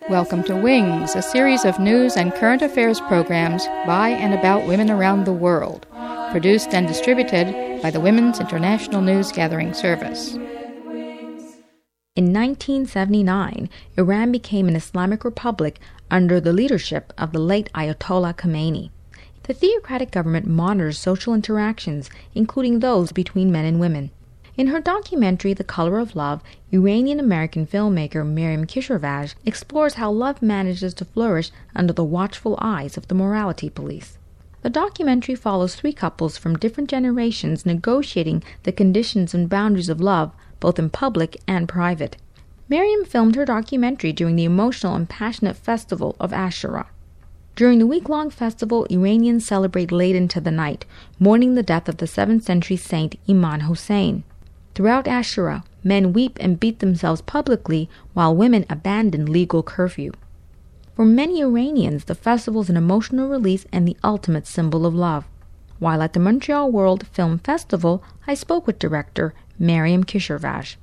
Welcome to Wings, a series of news and current affairs programs by and about women around the world, produced and distributed by the Women's International News Gathering Service. In 1979, Iran became an Islamic republic under the leadership of the late Ayatollah Khomeini. The theocratic government monitors social interactions, including those between men and women. In her documentary, The Color of Love, Iranian-American filmmaker Maryam Kishervaj explores how love manages to flourish under the watchful eyes of the morality police. The documentary follows three couples from different generations negotiating the conditions and boundaries of love, both in public and private. Maryam filmed her documentary during the emotional and passionate festival of Ashura. During the week-long festival, Iranians celebrate late into the night, mourning the death of the 7th century saint Imam Hussein. Throughout Ashura, men weep and beat themselves publicly while women abandon legal curfew. For many Iranians, the festival is an emotional release and the ultimate symbol of love. While at the Montreal World Film Festival, I spoke with director Maryam Kishervaj.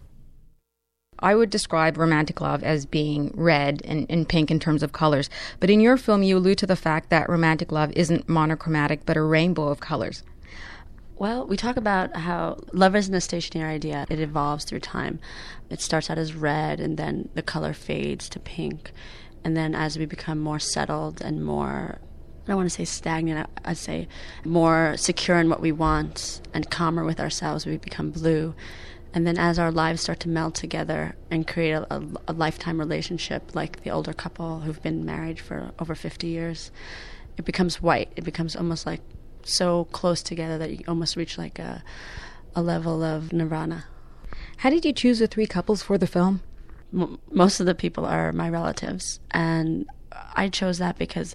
I would describe romantic love as being red and pink in terms of colors. But in your film, you allude to the fact that romantic love isn't monochromatic, but a rainbow of colors. Well, we talk about how love isn't a stationary idea. It evolves through time. It starts out as red, and then the color fades to pink. And then as we become more settled and more, I don't want to say stagnant, I'd say more secure in what we want and calmer with ourselves, we become blue. And then as our lives start to meld together and create a lifetime relationship, like the older couple who've been married for over 50 years, it becomes white. It becomes almost like so close together that you almost reach like a level of nirvana. How did you choose the three couples for the film? Most of the people are my relatives, and I chose that because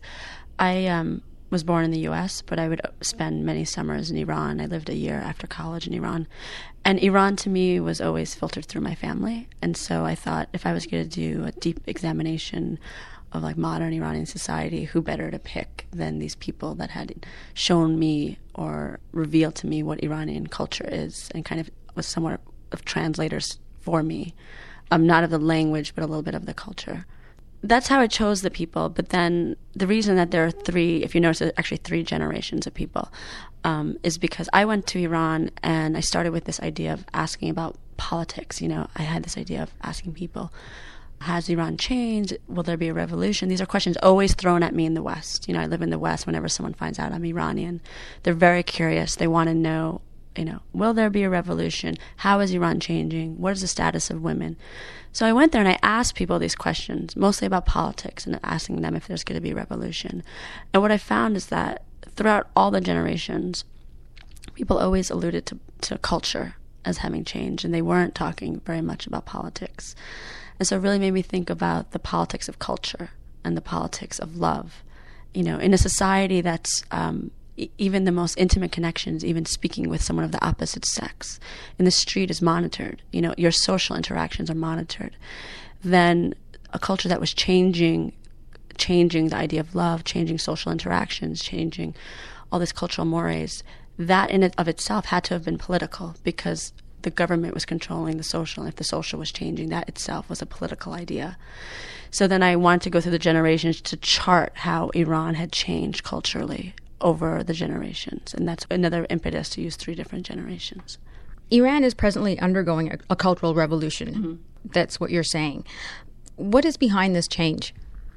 I was born in the U.S., but I would spend many summers in Iran. I lived a year after college in Iran. And Iran, to me, was always filtered through my family. And so I thought if I was going to do a deep examination of like modern Iranian society, who better to pick than these people that had shown me or revealed to me what Iranian culture is and kind of was somewhat of translators for me, not of the language, but a little bit of the culture. That's how I chose the people. But then the reason that there are three, if you notice, there are actually three generations of people, is because I went to Iran and I started with this idea of asking about politics. You know, I had this idea of asking people, has Iran changed? Will there be a revolution? These are questions always thrown at me in the West. You know, I live in the West. Whenever someone finds out I'm Iranian, they're very curious. They want to know, will there be a revolution? How is Iran changing? What is the status of women? So I went there and I asked people these questions, mostly about politics, and asking them if there's going to be a revolution. And what I found is that throughout all the generations, people always alluded to culture as having changed, and they weren't talking very much about politics. And so it really made me think about the politics of culture and the politics of love. In a society that's even the most intimate connections, even speaking with someone of the opposite sex in the street is monitored. Your social interactions are monitored. Then a culture that was changing the idea of love, changing social interactions, changing all these cultural mores, that in and of itself had to have been political because the government was controlling the social, and if the social was changing, that itself was a political idea. So then I wanted to go through the generations to chart how Iran had changed culturally over the generations, and that's another impetus to use three different generations. Iran is presently undergoing a cultural revolution. Mm-hmm. That's what you're saying. What is behind this change?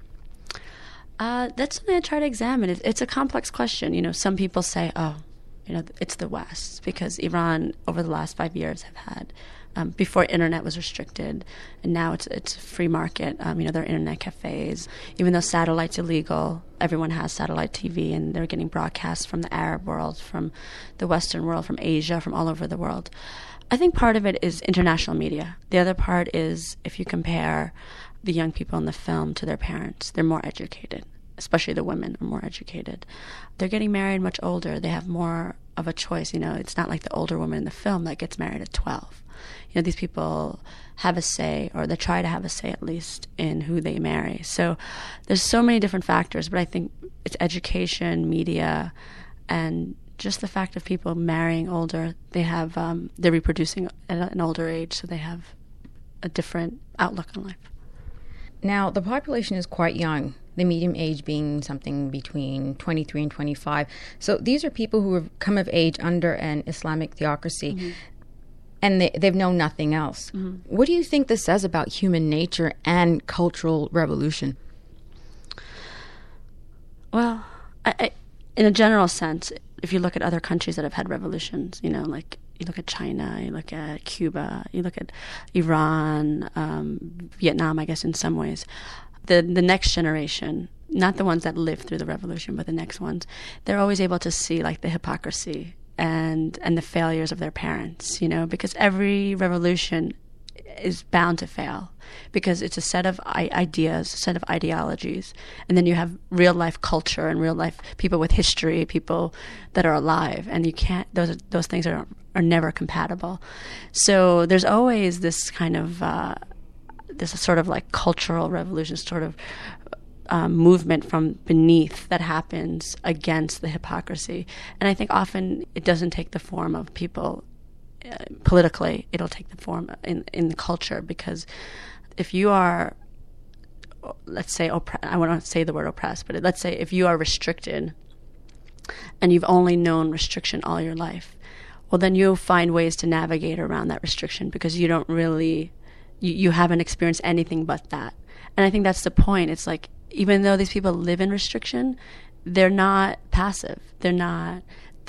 That's something I try to examine. It's a complex question. Some people say, it's the West, because Iran over the last 5 years have had, before internet was restricted, and now it's a free market. There are internet cafes. Even though satellite's illegal, everyone has satellite TV, and they're getting broadcasts from the Arab world, from the Western world, from Asia, from all over the world. I think part of it is international media. The other part is if you compare the young people in the film to their parents, they're more educated. Especially the women are more educated. They're getting married much older. They have more of a choice. It's not like the older woman in the film that gets married at 12. These people have a say, or they try to have a say at least, in who they marry. So there's so many different factors, but I think it's education, media, and just the fact of people marrying older. They're reproducing at an older age, so they have a different outlook on life. Now, the population is quite young, the median age being something between 23 and 25. So these are people who have come of age under an Islamic theocracy, mm-hmm. and they've known nothing else. Mm-hmm. What do you think this says about human nature and cultural revolution? Well, in a general sense, if you look at other countries that have had revolutions, like you look at China, you look at Cuba, you look at Iran, Vietnam, I guess in some ways, the next generation, not the ones that lived through the revolution, but the next ones, they're always able to see like the hypocrisy and the failures of their parents, because every revolution is bound to fail because it's a set of ideas, a set of ideologies, and then you have real life culture and real life people with history, people that are alive, and you can't; those things are never compatible. So there's always this kind of this sort of like cultural revolution, sort of movement from beneath that happens against the hypocrisy, and I think often it doesn't take the form of people. Politically, it'll take the form in the culture, because if you are, let's say, I won't say the word oppressed, but let's say if you are restricted and you've only known restriction all your life, well, then you'll find ways to navigate around that restriction because you don't really, you haven't experienced anything but that. And I think that's the point. It's like, even though these people live in restriction, they're not passive. They're not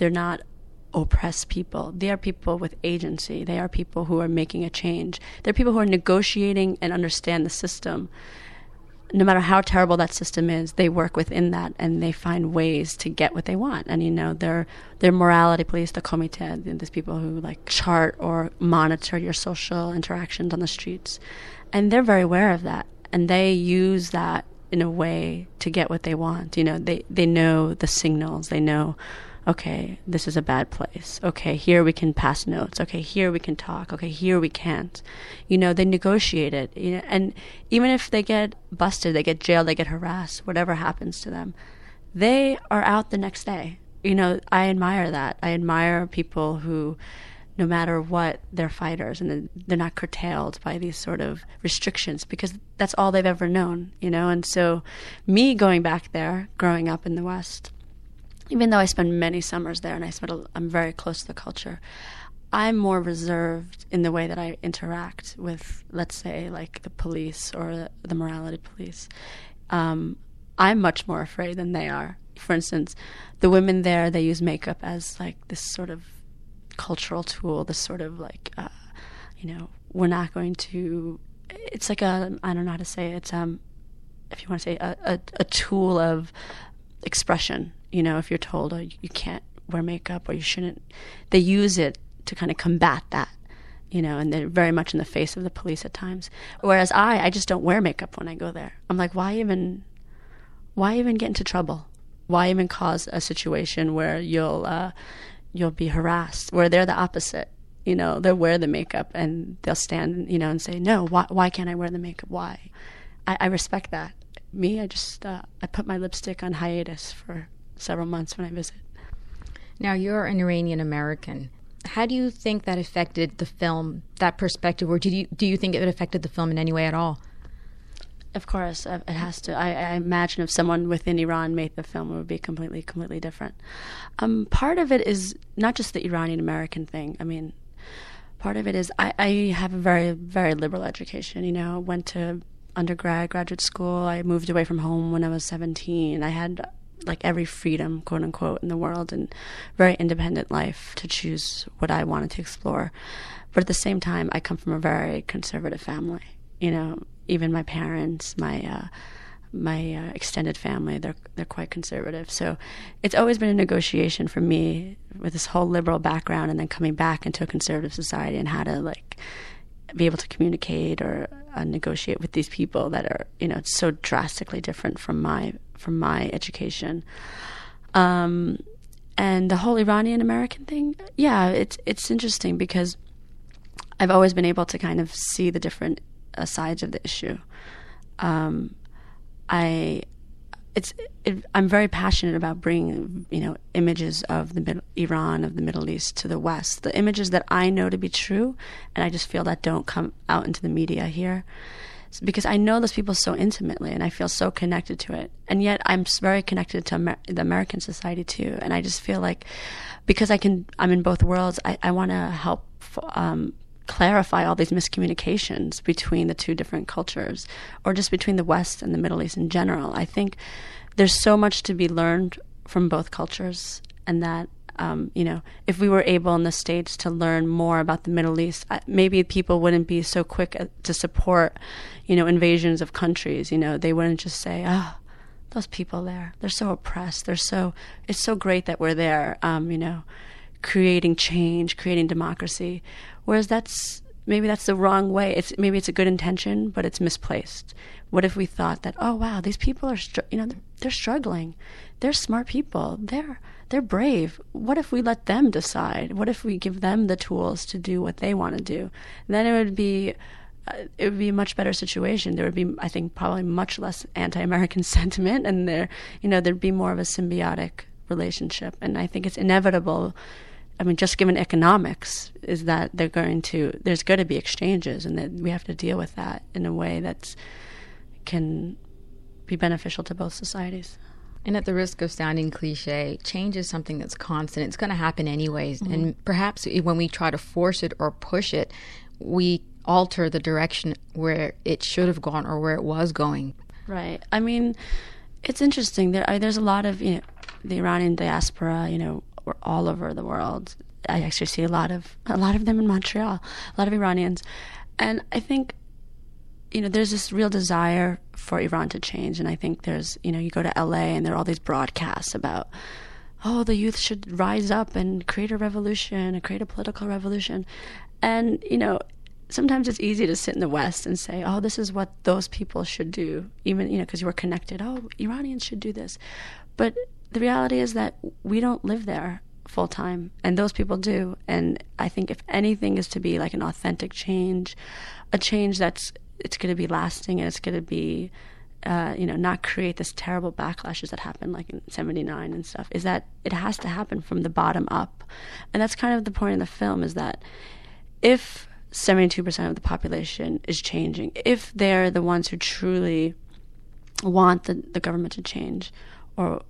oppressed people. They are people with agency. They are people who are making a change. They're people who are negotiating and understand the system. No matter how terrible that system is, they work within that and they find ways to get what they want. And they're morality police, the comité, these people who like chart or monitor your social interactions on the streets. And they're very aware of that. And they use that in a way to get what they want. They know the signals. They know, okay, this is a bad place. Okay, here we can pass notes. Okay, here we can talk. Okay, here we can't. They negotiate it. And even if they get busted, they get jailed, they get harassed, whatever happens to them, they are out the next day. I admire that. I admire people who, no matter what, they're fighters and they're not curtailed by these sort of restrictions because that's all they've ever known, And so me going back there, growing up in the West, even though I spend many summers there and I'm very close to the culture, I'm more reserved in the way that I interact with, let's say, like the police or the morality police. I'm much more afraid than they are. For instance, the women there, they use makeup as like this sort of cultural tool, this sort of like, we're not going to, it's like I don't know how to say it, it's, if you want to say a tool of expression. If you're told, oh, you can't wear makeup or you shouldn't, they use it to kind of combat that, and they're very much in the face of the police at times. Whereas I just don't wear makeup when I go there. I'm like, why even get into trouble? Why even cause a situation where you'll be harassed? Where they're the opposite. They'll wear the makeup and they'll stand, and say, no, why can't I wear the makeup? Why? I respect that. Me, I just, I put my lipstick on hiatus for several months when I visit. Now, you're an Iranian American. How do you think that affected the film, that perspective, or do you think it affected the film in any way at all? Of course, it has to. I imagine if someone within Iran made the film, it would be completely, completely different. Part of it is not just the Iranian American thing. I mean, part of it is I have a very, very liberal education. Went to graduate school. I moved away from home when I was 17. I had like every freedom, quote unquote, in the world and very independent life to choose what I wanted to explore. But at the same time, I come from a very conservative family. Even my parents, my extended family, they're quite conservative. So it's always been a negotiation for me with this whole liberal background and then coming back into a conservative society and how to like be able to communicate or negotiate with these people that are, so drastically different from my education. And the whole Iranian American thing, yeah, it's interesting because I've always been able to kind of see the different sides of the issue. I'm very passionate about bringing, images of Iran, of the Middle East to the West. The images that I know to be true, and I just feel that don't come out into the media here. because I know those people so intimately and I feel so connected to it. And yet I'm very connected to the American society too. And I just feel like because I'm in both worlds, I want to help clarify all these miscommunications between the two different cultures, or just between the West and the Middle East in general. I think there's so much to be learned from both cultures, and that if we were able in the States to learn more about the Middle East, maybe people wouldn't be so quick to support, invasions of countries. They wouldn't just say, "Oh, those people there, they're so oppressed. It's so great that we're there, creating change, creating democracy." Whereas maybe that's the wrong way. Maybe it's a good intention, but it's misplaced. What if we thought that, oh wow, these people are, they're struggling. They're smart people. They're brave. What if we let them decide? What if we give them the tools to do what they want to do? Then it would be a much better situation. There would be, I think, probably much less anti-American sentiment, and there'd be more of a symbiotic relationship. And I think it's inevitable. I mean, just given economics, is that there's going to be exchanges, and that we have to deal with that in a way that can be beneficial to both societies. And at the risk of sounding cliche, change is something that's constant. It's going to happen anyways. Mm-hmm. And perhaps when we try to force it or push it, we alter the direction where it should have gone or where it was going. Right. I mean, it's interesting. There's a lot of, the Iranian diaspora, all over the world. I actually see a lot of them in Montreal, a lot of Iranians. And I think, there's this real desire for Iran to change. And I think there's, you go to LA and there are all these broadcasts about, oh, the youth should rise up and create a revolution, and create a political revolution. And, sometimes it's easy to sit in the West and say, oh, this is what those people should do, even, because you were connected. Oh, Iranians should do this. But the reality is that we don't live there full time, and those people do. And I think if anything is to be like an authentic change, a change it's going to be lasting, and it's going to be, not create this terrible backlashes that happened like in 79 and stuff, is that it has to happen from the bottom up. And that's kind of the point of the film, is that if 72% of the population is changing, if they're the ones who truly want the government to change, or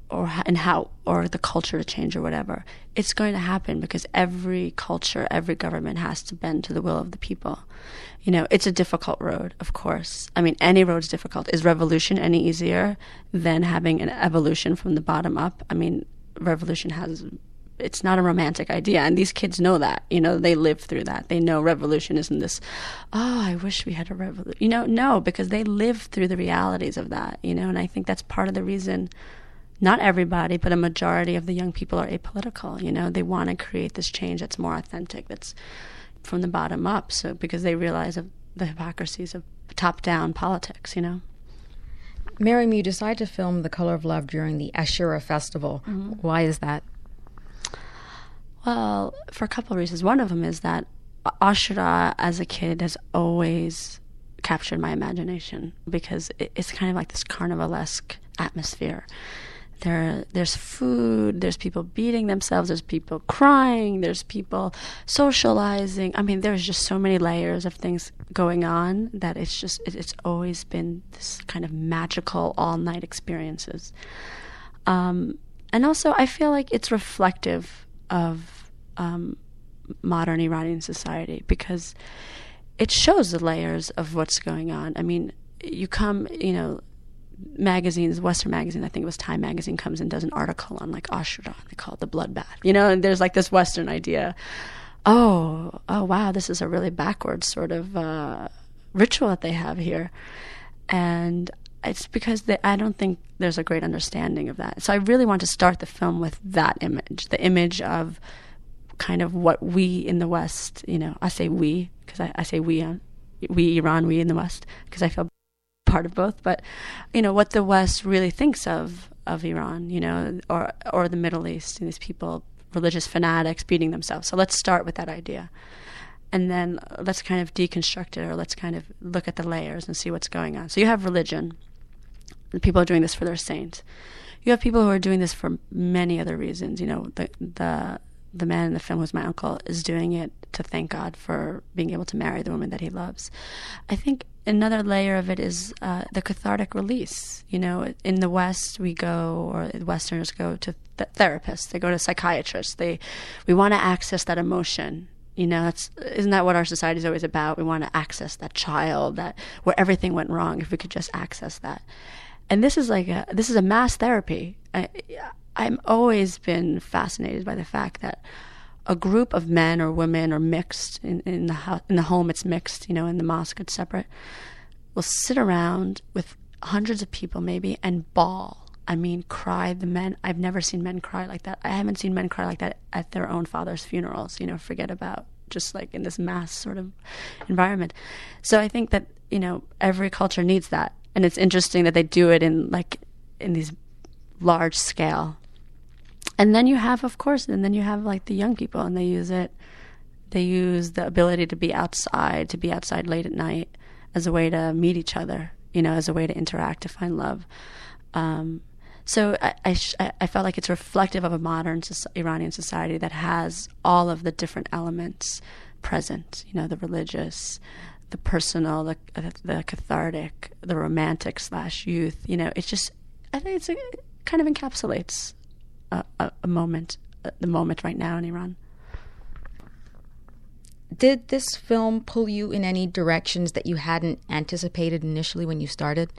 the culture to change, or whatever, it's going to happen, because every culture, every government has to bend to the will of the people. It's a difficult road, of course. I mean, any road's difficult. Is revolution any easier than having an evolution from the bottom up? I mean, revolution it's not a romantic idea, and these kids know that. They live through that. They know revolution isn't this, oh, I wish we had a revolution. No, because they live through the realities of that, and I think that's part of the reason. Not everybody, but a majority of the young people are apolitical. They want to create this change that's more authentic, that's from the bottom up. So because they realize of the hypocrisies of top-down politics. Miriam, you decided to film The Color of Love during the Ashura Festival. Mm-hmm. Why is that? Well, for a couple of reasons. One of them is that Ashura, as a kid, has always captured my imagination, because it's kind of like this carnivalesque atmosphere. There's food, there's people beating themselves, there's people crying, there's people socializing. I mean, there's just so many layers of things going on that it's always been this kind of magical all-night experiences. And also, I feel like it's reflective of modern Iranian society, because it shows the layers of what's going on. I mean, you come, magazines, Western magazine, I think it was Time magazine, comes and does an article on like Ashura. They call it the bloodbath, and there's like this Western idea. Oh, wow, this is a really backwards sort of ritual that they have here. And it's because I don't think there's a great understanding of that. So I really want to start the film with that image, the image of kind of what we in the West, I say we, because I say we Iran, we in the West, because I feel part of both, but what the West really thinks of Iran, or the Middle East, and these people, religious fanatics beating themselves. So let's start with that idea, and then let's kind of deconstruct it, or let's kind of look at the layers and see what's going on. So you have religion, the people are doing this for their saint. You have people who are doing this for many other reasons. The man in the film, who's my uncle, is doing it to thank God for being able to marry the woman that he loves. I think another layer of it is the cathartic release. You know, in the West, we go, or Westerners go to therapists. They go to psychiatrists. We want to access that emotion. You know, isn't that what our society is always about? We want to access that child, that where everything went wrong. If we could just access that, and this is a mass therapy. I'm always been fascinated by the fact that a group of men or women, or mixed in the home, it's mixed. You know, in the mosque it's separate. Will sit around with hundreds of people maybe and bawl. I mean, cry. The men, I've never seen men cry like that. I haven't seen men cry like that at their own father's funerals, you know, forget about just like in this mass sort of environment. So I think that, you know, every culture needs that. And it's interesting that they do it in these large scale. And then you have, of course, like the young people, and they use the ability to be outside late at night as a way to meet each other, you know, as a way to interact, to find love. So I felt like it's reflective of a modern Iranian society that has all of the different elements present, you know, the religious, the personal, the cathartic, the romantic / youth. You know, it's just, I think it kind of encapsulates a moment, the moment right now in Iran. Did this film pull you in any directions that you hadn't anticipated initially when you started?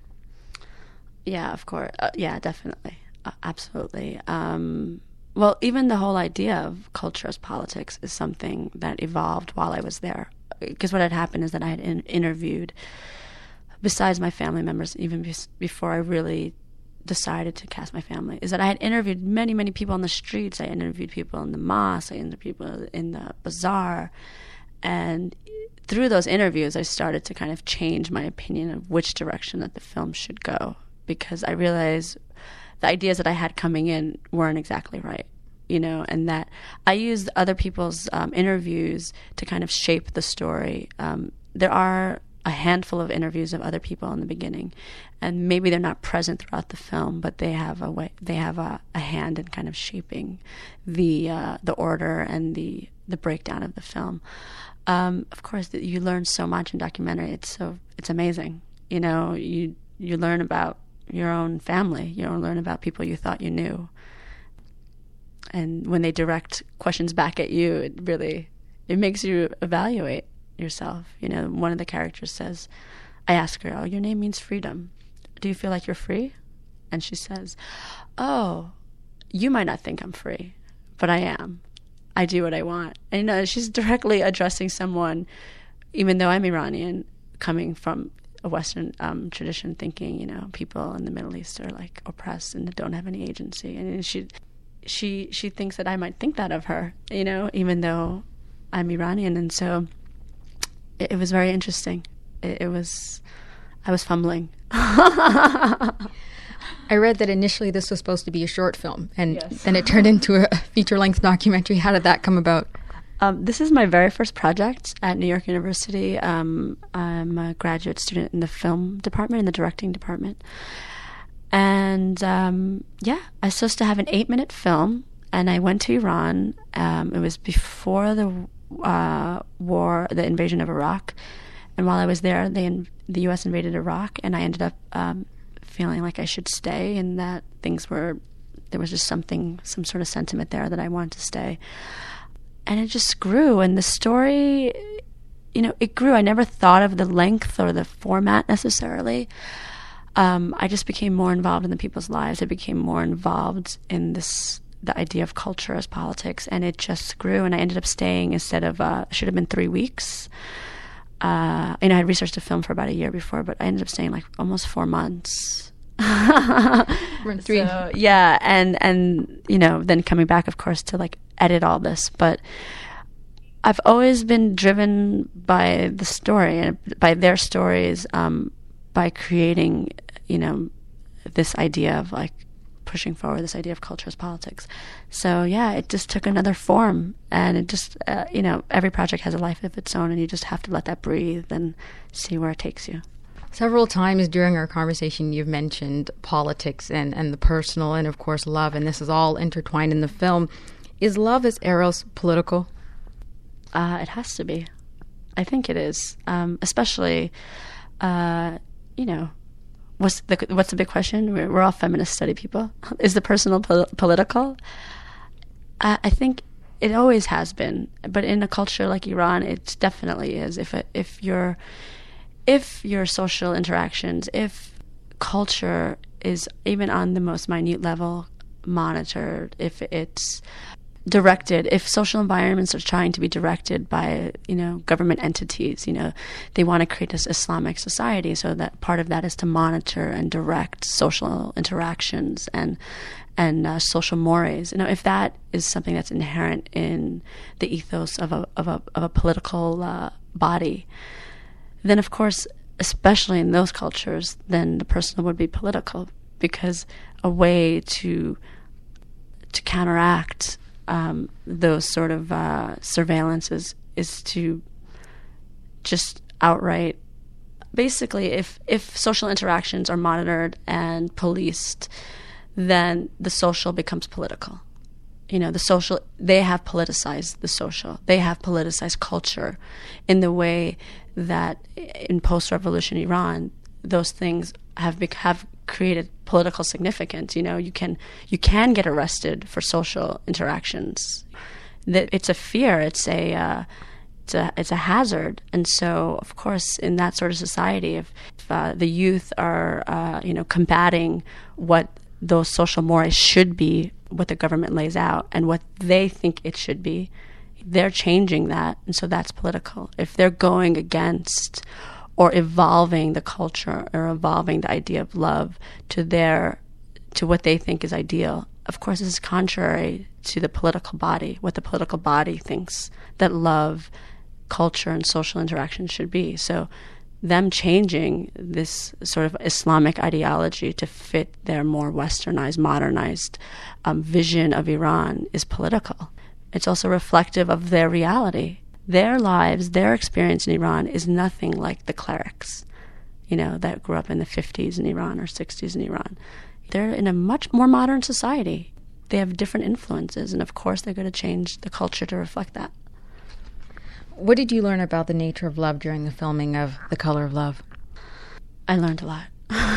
Yeah, of course. Yeah, definitely. Absolutely. Well, even the whole idea of culture as politics is something that evolved while I was there. Because what had happened is that I had interviewed, besides my family members, even before I really decided to cast my family, is that I had interviewed many, many people on the streets. I interviewed people in the mosque. I interviewed people in the bazaar. And through those interviews, I started to kind of change my opinion of which direction that the film should go. Because I realized the ideas that I had coming in weren't exactly right, you know, and that I used other people's interviews to kind of shape the story. There are a handful of interviews of other people in the beginning, and maybe they're not present throughout the film, but they have a hand in kind of shaping the order and the breakdown of the film. Of course, you learn so much in documentary. It's amazing. You know, you learn about your own family. You don't learn about people you thought you knew. And when they direct questions back at you, it makes you evaluate yourself. You know, one of the characters says, I ask her, "Oh, your name means freedom. Do you feel like you're free?" And she says, "Oh, you might not think I'm free, but I am. I do what I want." And, you know, she's directly addressing someone, even though I'm Iranian, coming from a Western tradition, thinking, you know, people in the Middle East are like oppressed and don't have any agency. And she thinks that I might think that of her, you know, even though I'm Iranian. And so it was very interesting. I was fumbling. I read that initially this was supposed to be a short film, and yes. Then it turned into a feature-length documentary. How did that come about? This is my very first project at New York University. I'm a graduate student in the film department, in the directing department. And, I was supposed to have an 8-minute film, and I went to Iran. It was before the war, the invasion of Iraq. And while I was there, the U.S. invaded Iraq, and I ended up feeling like I should stay, and that there was just some sort of sentiment there that I wanted to stay. And it just grew, and the story, you know, it grew. I never thought of the length or the format necessarily. I just became more involved in the people's lives. I became more involved in the idea of culture as politics, and it just grew. And I ended up staying instead of should have been 3 weeks. I had researched the film for about a year before, but I ended up staying like almost 4 months. So, yeah, and you know, then coming back, of course, to like edit all this. But I've always been driven by the story and by their stories, by creating, you know, this idea of like pushing forward this idea of culture as politics. So yeah, it just took another form, and it just, you know, every project has a life of its own, and you just have to let that breathe and see where it takes you. Several times during our conversation, you've mentioned politics and the personal and, of course, love, and this is all intertwined in the film. Is love as Eros political? It has to be. I think it is, especially what's the big question? We're all feminist study people. Is the personal political? I think it always has been, but in a culture like Iran, it definitely is. If your social interactions, if culture is even on the most minute level monitored, if it's directed, if social environments are trying to be directed by, government entities, they want to create this Islamic society, so that part of that is to monitor and direct social interactions and social mores. If that is something that's inherent in the ethos of a political body, then of course, especially in those cultures, then the personal would be political, because a way to counteract those sort of surveillances is to just outright, basically, if social interactions are monitored and policed, then the social becomes political. The social, they have politicized the social. They have politicized culture in the way that in post-revolution Iran, those things have created political significance. You can get arrested for social interactions. That it's a fear. It's a hazard. And so, of course, in that sort of society, if the youth are combating what those social mores should be, what the government lays out, and what they think it should be, they're changing that, and so that's political. If they're going against or evolving the culture or evolving the idea of love to what they think is ideal, of course this is contrary to the political body, what the political body thinks that love, culture, and social interaction should be. So them changing this sort of Islamic ideology to fit their more westernized, modernized vision of Iran is political. It's also reflective of their reality. Their lives, their experience in Iran is nothing like the clerics, that grew up in the 50s in Iran or 60s in Iran. They're in a much more modern society. They have different influences, and of course they're going to change the culture to reflect that. What did you learn about the nature of love during the filming of The Color of Love? I learned a lot.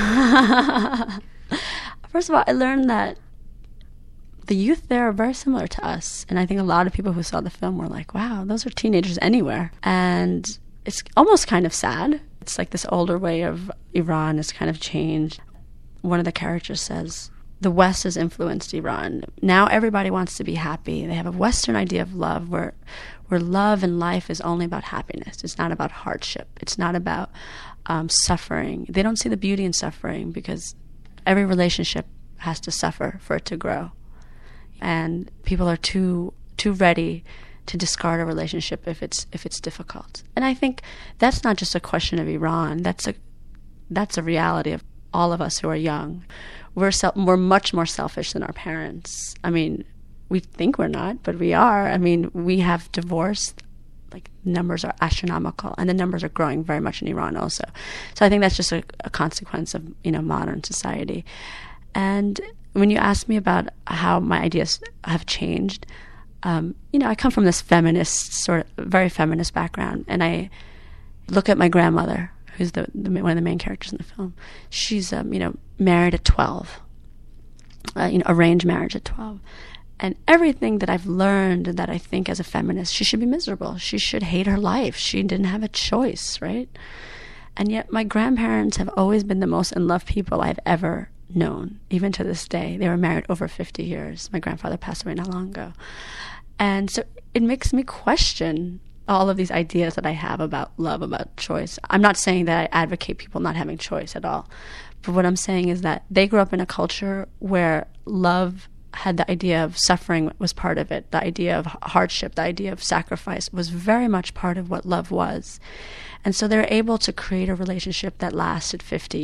First of all, I learned that the youth there are very similar to us. And I think a lot of people who saw the film were like, wow, those are teenagers anywhere. And it's almost kind of sad. It's like this older way of Iran has kind of changed. One of the characters says, the West has influenced Iran. Now everybody wants to be happy. They have a Western idea of love where love and life is only about happiness. It's not about hardship. It's not about suffering. They don't see the beauty in suffering because every relationship has to suffer for it to grow. And people are too ready to discard a relationship if it's difficult. And I think that's not just a question of Iran. That's a reality of all of us who are young. We're much more selfish than our parents. I mean, we think we're not, but we are. I mean, we have divorce. Like, numbers are astronomical, and the numbers are growing very much in Iran also. So I think that's just a consequence of modern society. And when you ask me about how my ideas have changed, I come from this very feminist background, and I look at my grandmother, who's one of the main characters in the film. She's married at 12, arranged marriage at 12. And everything that I've learned that I think as a feminist, she should be miserable. She should hate her life. She didn't have a choice, right? And yet my grandparents have always been the most in love people I've ever known, even to this day. They were married over 50 years. My grandfather passed away not long ago. And so it makes me question all of these ideas that I have about love, about choice. I'm not saying that I advocate people not having choice at all. But what I'm saying is that they grew up in a culture where love had the idea of suffering was part of it. The idea of hardship, the idea of sacrifice was very much part of what love was. And so they're able to create a relationship that lasted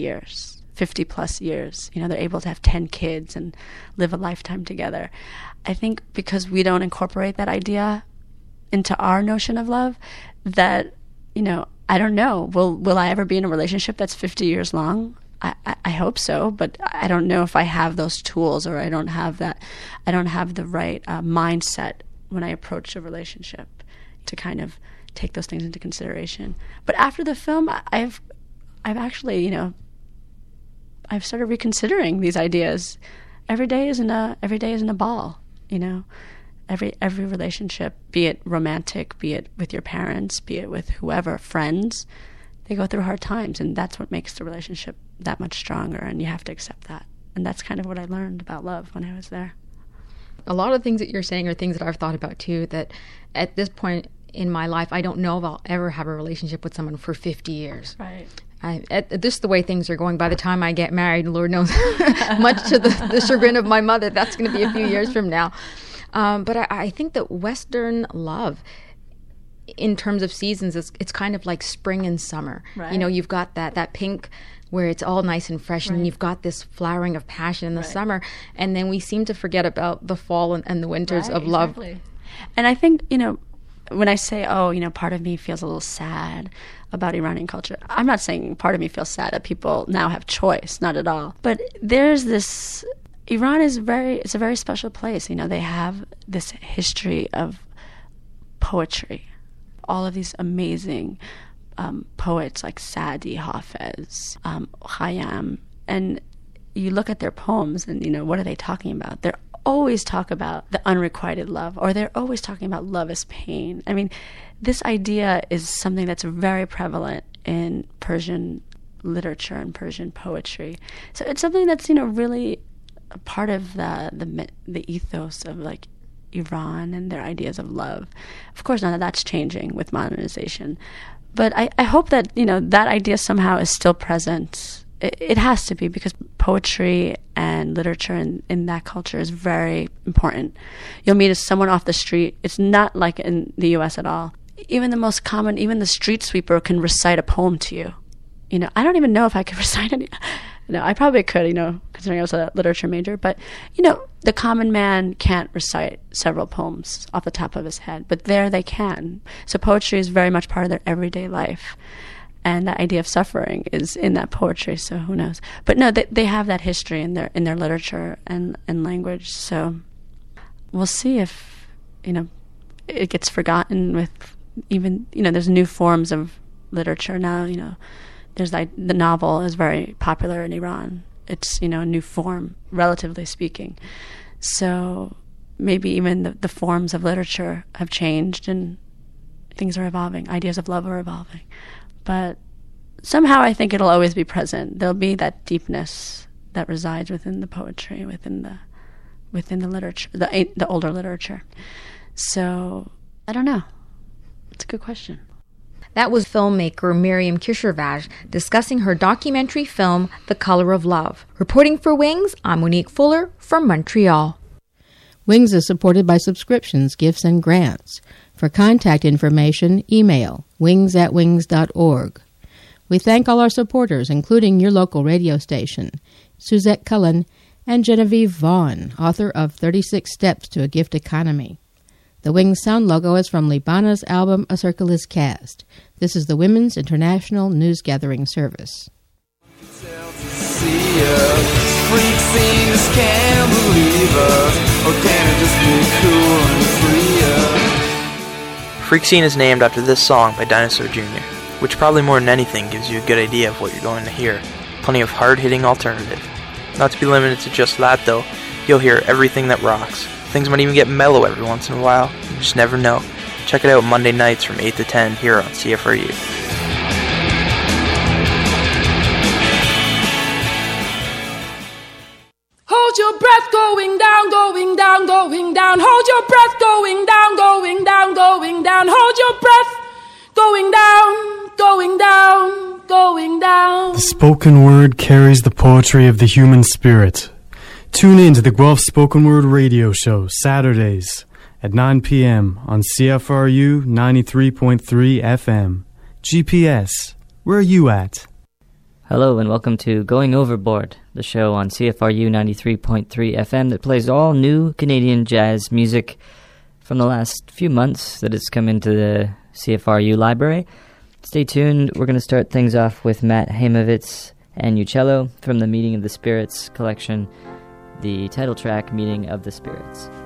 50 plus years. They're able to have 10 kids and live a lifetime together. I think because we don't incorporate that idea into our notion of love, that, I don't know, will I ever be in a relationship that's 50 years long? I hope so, but I don't know if I have those tools, or I don't have the right mindset when I approach a relationship to kind of take those things into consideration. But after the film, I've actually, I've started reconsidering these ideas. Every day isn't a ball, Every relationship, be it romantic, be it with your parents, be it with whoever, friends, they go through hard times, and that's what makes the relationship that much stronger, and you have to accept that. And that's kind of what I learned about love when I was there. A lot of things that you're saying are things that I've thought about too, that at this point in my life, I don't know if I'll ever have a relationship with someone for 50 years. Right. This is the way things are going. By the time I get married, Lord knows, much to the chagrin of my mother, that's going to be a few years from now. But I think that Western love, in terms of seasons, it's kind of like spring and summer. Right. You've got that pink where it's all nice and fresh, and you've got this flowering of passion in the summer, and then we seem to forget about the fall and the winters of love. Exactly. And I think, when I say, part of me feels a little sad about Iranian culture, I'm not saying part of me feels sad that people now have choice, not at all. But there's this, Iran is it's a very special place. They have this history of poetry, all of these amazing poets like Sadi, Hafez, Khayyam, and you look at their poems and, what are they talking about? They're always talk about the unrequited love, or they're always talking about love as pain. I mean, this idea is something that's very prevalent in Persian literature and Persian poetry. So it's something that's, really a part of the ethos of like Iran and their ideas of love. Of course, none of that's changing with modernization. But I hope that, that idea somehow is still present. It has to be, because poetry and literature in that culture is very important. You'll meet someone off the street. It's not like in the U.S. at all. Even the street sweeper can recite a poem to you. I don't even know if I could recite any. No, I probably could, considering I was a literature major. But, the common man can't recite several poems off the top of his head. But there they can. So poetry is very much part of their everyday life. And that idea of suffering is in that poetry, so who knows. But no, they have that history in their literature and language. So we'll see if, it gets forgotten with even, there's new forms of literature now, there's the novel is very popular in Iran. It's, a new form, relatively speaking. So maybe even the forms of literature have changed and things are evolving. Ideas of love are evolving. But somehow I think it'll always be present. There'll be that deepness that resides within the poetry, within the literature, the older literature. So I don't know. It's a good question. That was filmmaker Miriam Kishervaj discussing her documentary film, The Color of Love. Reporting for Wings, I'm Monique Fuller from Montreal. Wings is supported by subscriptions, gifts, and grants. For contact information, email wings@wings.org. We thank all our supporters, including your local radio station, Suzette Cullen and Genevieve Vaughn, author of 36 Steps to a Gift Economy. The Wings sound logo is from Libana's album A Circle is Cast. This is the Women's International News Gathering Service. Freak Scene is named after this song by Dinosaur Jr., which probably more than anything gives you a good idea of what you're going to hear. Plenty of hard-hitting alternative. Not to be limited to just that though, you'll hear everything that rocks. Things might even get mellow every once in a while. You just never know. Check it out Monday nights from 8 to 10 here on CFRU. Hold your breath going down, going down, going down. Hold your breath going down, going down, going down. Hold your breath going down, going down, going down. The spoken word carries the poetry of the human spirit. Tune in to the Guelph Spoken Word Radio Show, Saturdays at 9 p.m. on CFRU 93.3 FM. GPS, where are you at? Hello and welcome to Going Overboard, the show on CFRU 93.3 FM that plays all new Canadian jazz music from the last few months that has come into the CFRU library. Stay tuned. We're going to start things off with Matt Heimovitz and Uccello from the Meeting of the Spirits collection, the title track, Meeting of the Spirits.